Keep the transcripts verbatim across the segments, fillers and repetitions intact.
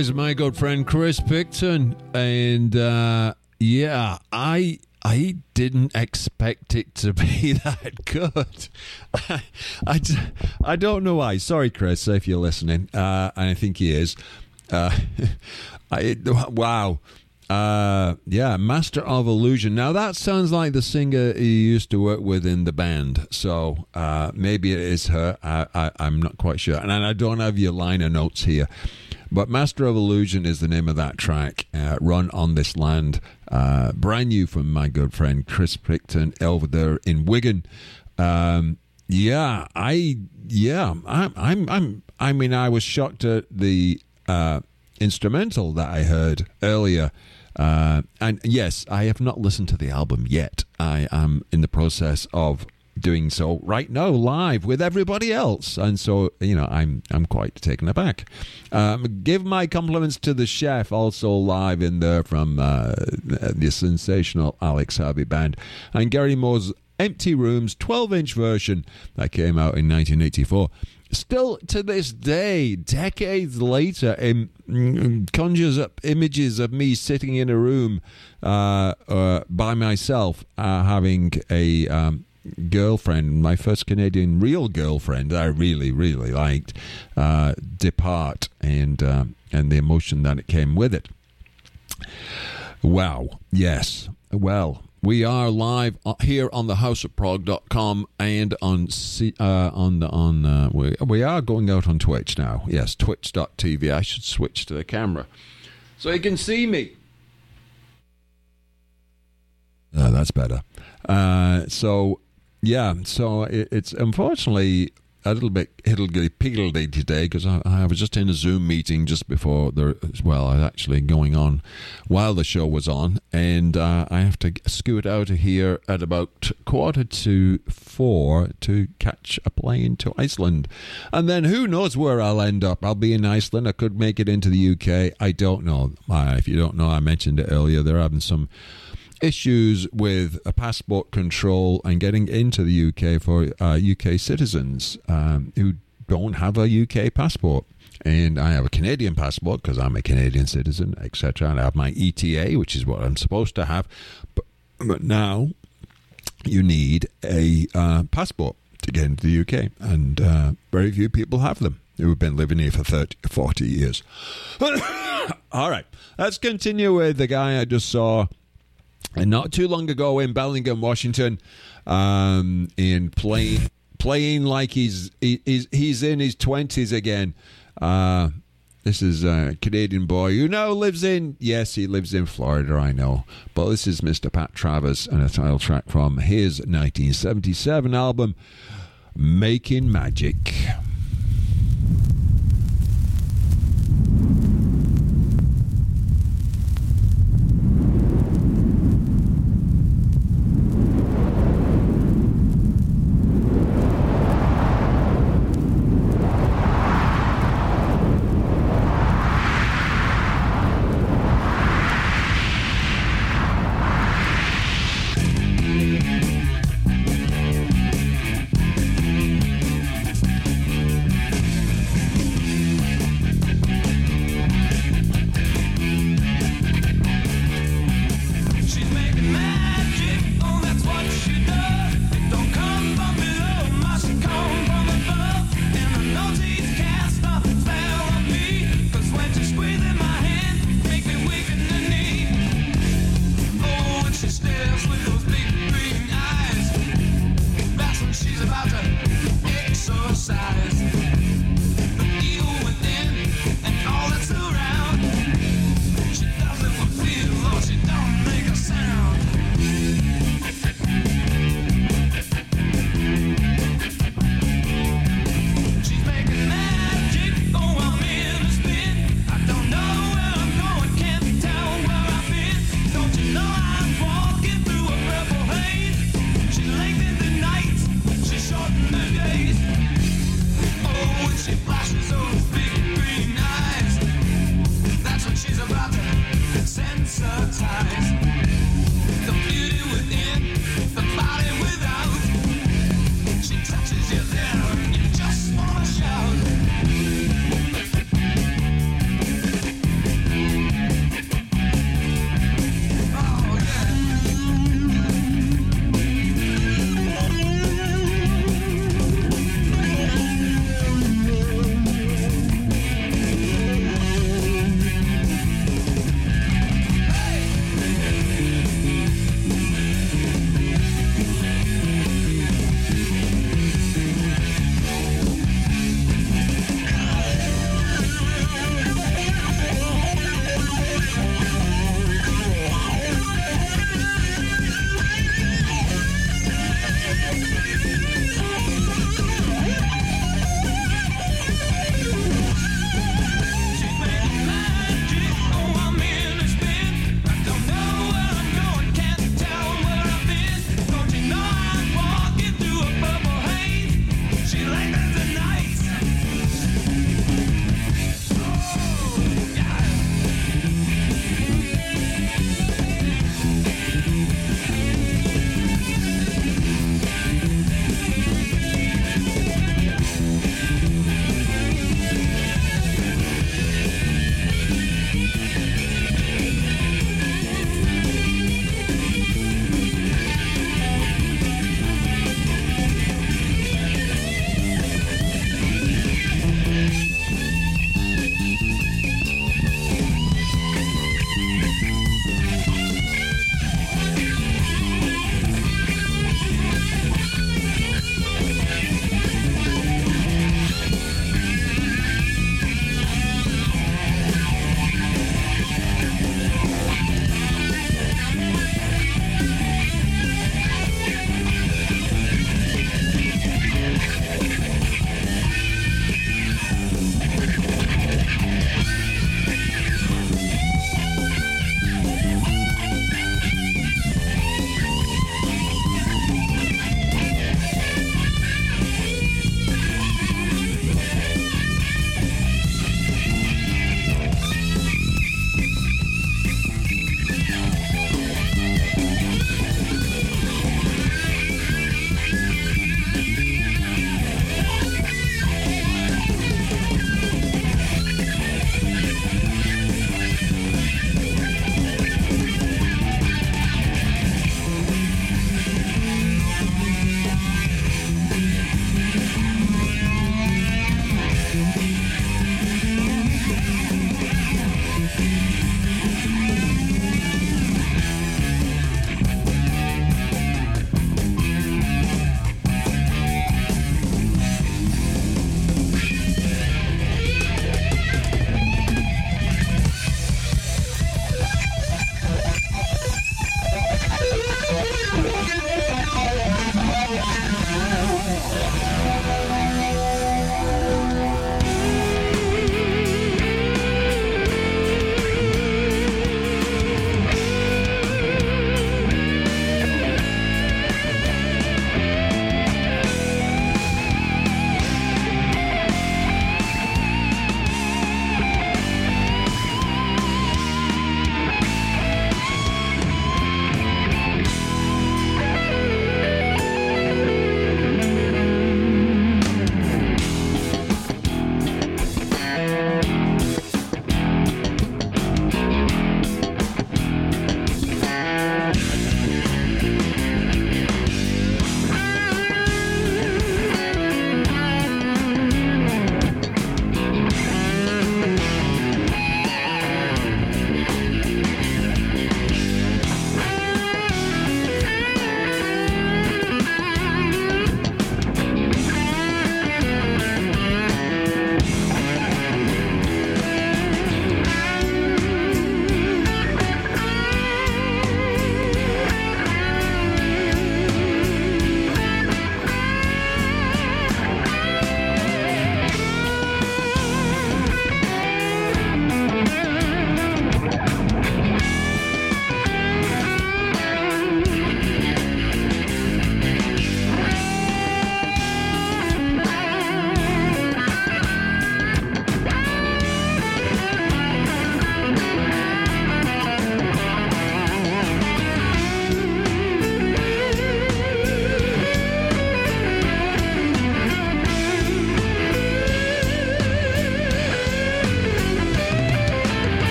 was my good friend Chris Picton, and uh, yeah, I I didn't expect it to be that good. I, I, I don't know why. Sorry, Chris, if you're listening, uh, and I think he is. Uh, I wow. Uh, yeah, Master of Illusion. Now that sounds like the singer you used to work with in the band. So uh, maybe it is her. I, I, I'm not quite sure. And I don't have your liner notes here. But Master of Illusion is the name of that track. Uh, Run on This Land. Uh, brand new from my good friend Chris Picton over there in Wigan. Um, yeah, I yeah, I'm I'm I'm I mean I was shocked at the uh, instrumental that I heard earlier. Uh, and yes, I have not listened to the album yet. I am in the process of doing so right now, live with everybody else, and so you know, I'm I'm quite taken aback. Um, give my compliments to the chef, also live in there from uh, the sensational Alex Harvey Band, and Gary Moore's Empty Rooms twelve inch version that came out in nineteen eighty-four. Still to this day, decades later, it conjures up images of me sitting in a room uh, uh, by myself, uh, having a um, girlfriend, my first Canadian real girlfriend that I really, really liked, uh, depart, and uh, and the emotion that it came with it. Wow. Yes. Well, we are live here on the house of prog dot com and on C, uh, on the on uh, we we are going out on Twitch now. Yes, twitch dot t v. I should switch to the camera so you can see me. Uh, that's better. Uh, so yeah, so it, it's unfortunately a little bit higgledy-piggledy today because I, I was just in a Zoom meeting just before there, well, I was actually going on while the show was on, and uh, I have to scoot out of here at about quarter to four to catch a plane to Iceland. And then who knows where I'll end up. I'll be in Iceland. I could make it into the U K. I don't know. Uh, if you don't know, I mentioned it earlier. They're having some issues with a passport control and getting into the U K for uh, U K citizens um, who don't have a U K passport. And I have a Canadian passport because I'm a Canadian citizen, et cetera. And I have my E T A, which is what I'm supposed to have. But, but now you need a uh, passport to get into the U K. And uh, very few people have them who have been living here for thirty, forty years. All right, let's continue with the guy I just saw and not too long ago in Bellingham, Washington, um, in playing playing like he's he, he's he's in his twenties again. Uh, this is a Canadian boy who now lives in yes, he lives in Florida, I know, but this is Mister Pat Travers and a title track from his nineteen seventy-seven album, Making Magic.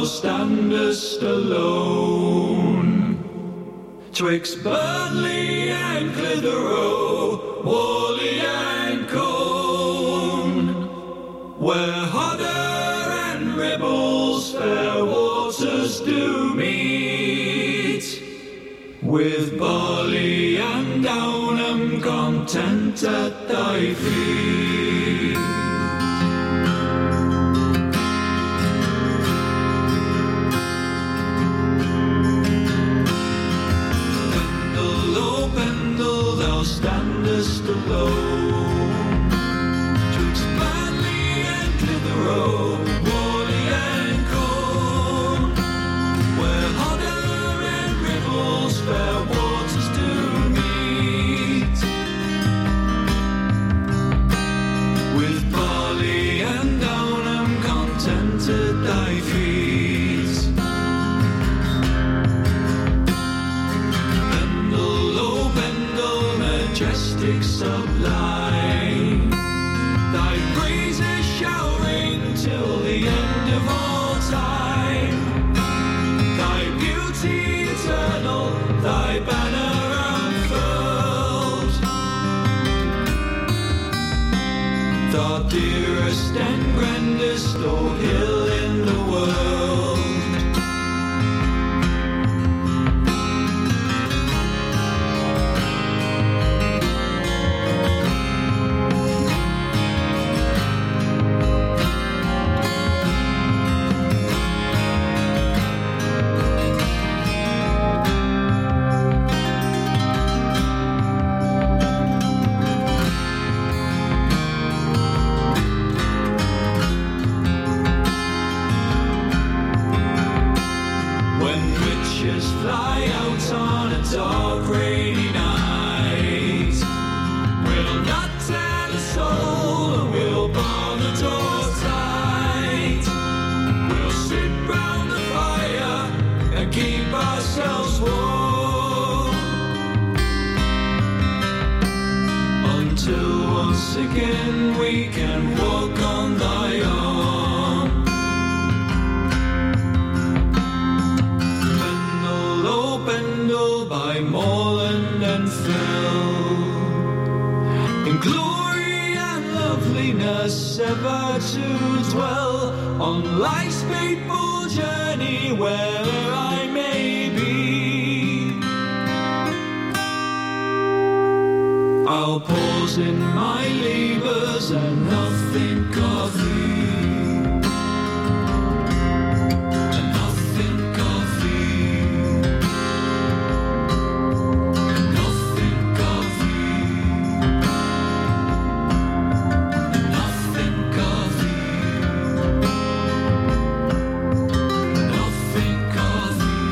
standest alone. Twixt Burnley and Clitheroe, Whalley and Colne, where Hodder and Ribble's fair waters do meet, with Barley and Downham content at thy feet. Standest alone. Twixt Burnley and Clitheroe, Whalley and Colne, where Hodder and Ribble's fair waters do meet, with Barley and Downham contented thy feet. Pendle, oh Pendle, majestic sublime, thy praises shall ring till the end of all time. Thy beauty eternal, thy banner unfurled, the dearest and grandest, O hill in the world. Again we can walk on thy arm. Pendle, oh Pendle, by moorland and fell, in glory and loveliness ever to dwell, on life's fateful journey where'er I may be. I'll pause in my labours and not think of thee, and not think of thee, and not think of thee, and not think of thee, and not think of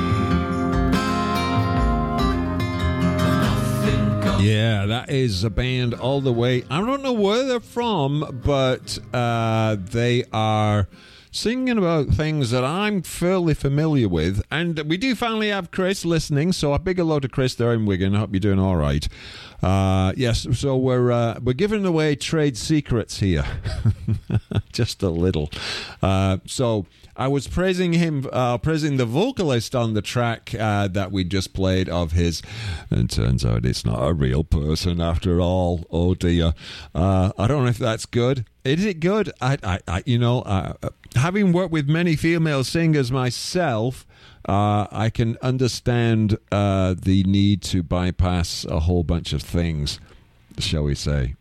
thee, and not think of thee. Yeah, that is a band all the way. I don't know where they're from, but uh, they are singing about things that I'm fairly familiar with. And we do finally have Chris listening, so a big hello to Chris there in Wigan. I hope you're doing all right. Uh, yes, so we're uh, we're giving away trade secrets here, just a little. Uh, so I was praising him, uh, praising the vocalist on the track uh, that we just played of his, and turns out it's not a real person after all. Oh dear, uh, I don't know if that's good. Is it good? I, I, I you know, uh, having worked with many female singers myself, Uh, I can understand uh, the need to bypass a whole bunch of things, shall we say.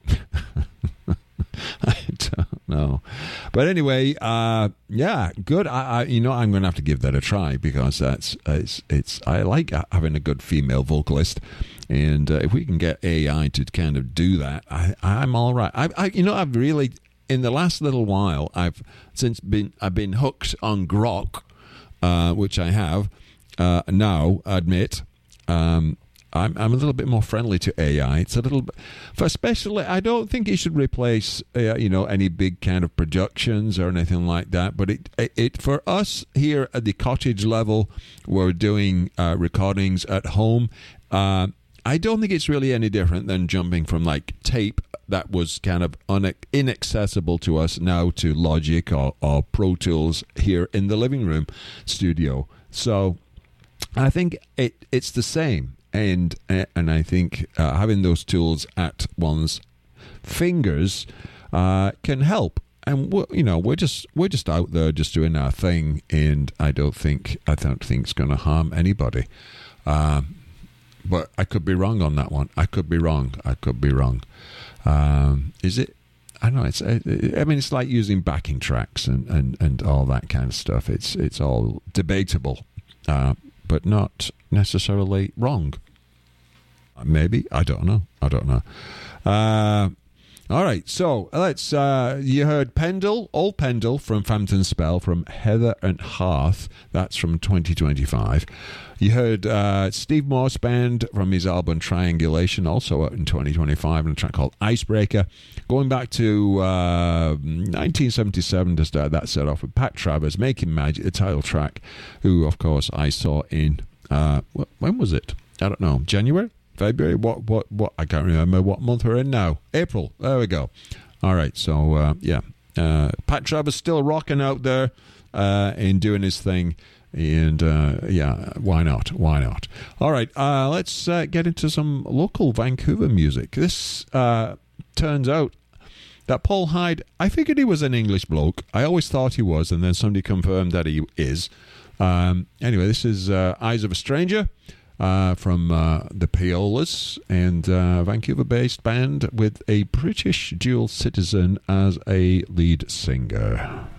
I don't know. But anyway, uh, yeah, good. I, I, you know, I'm going to have to give that a try because that's it's, it's I like having a good female vocalist. And uh, if we can get A I to kind of do that, I, I'm all right. I, I, you know, I've really, in the last little while, I've since been, I've been hooked on Grok. Uh, which I have uh, now, admit. Um, I'm, I'm a little bit more friendly to A I. It's a little bit, for especially, I don't think it should replace, uh, you know, any big kind of productions or anything like that. But it, it, it for us here at the cottage level, we're doing uh, recordings at home. Uh, I don't think it's really any different than jumping from like tape that was kind of un- inaccessible to us now to Logic or, or Pro Tools here in the living room studio. So I think it it's the same, and and I think uh, having those tools at one's fingers uh, can help. And we're, you know, we're just we're just out there just doing our thing, and I don't think I don't think it's going to harm anybody. Um, but I could be wrong on that one. I could be wrong. I could be wrong. Um, is it? I don't know. It's. I mean, it's like using backing tracks and, and, and all that kind of stuff. It's it's all debatable. Uh, but not necessarily wrong. Maybe. I don't know. I don't know. Uh, all right. So let's. Uh, you heard Pendle, Old Pendle from Phantom Spell from Heather and Hearth. That's from twenty twenty-five. You heard uh, Steve Morse Band from his album Triangulation, also out in twenty twenty-five, and a track called Icebreaker. Going back to uh, nineteen seventy-seven to start that set off with Pat Travers, Making Magic, the title track, who, of course, I saw in, uh, when was it? I don't know, January? February? What, what, what? I can't remember what month we're in now. April. There we go. All right, so, uh, yeah. Uh, Pat Travers still rocking out there uh, and doing his thing. And, uh, yeah, why not? Why not? All right, uh, let's uh, get into some local Vancouver music. This uh, turns out that Paul Hyde, I figured he was an English bloke. I always thought he was, and then somebody confirmed that he is. Um, anyway, this is uh, Eyes of a Stranger uh, from uh, the Paolas, and uh, Vancouver-based band with a British dual citizen as a lead singer.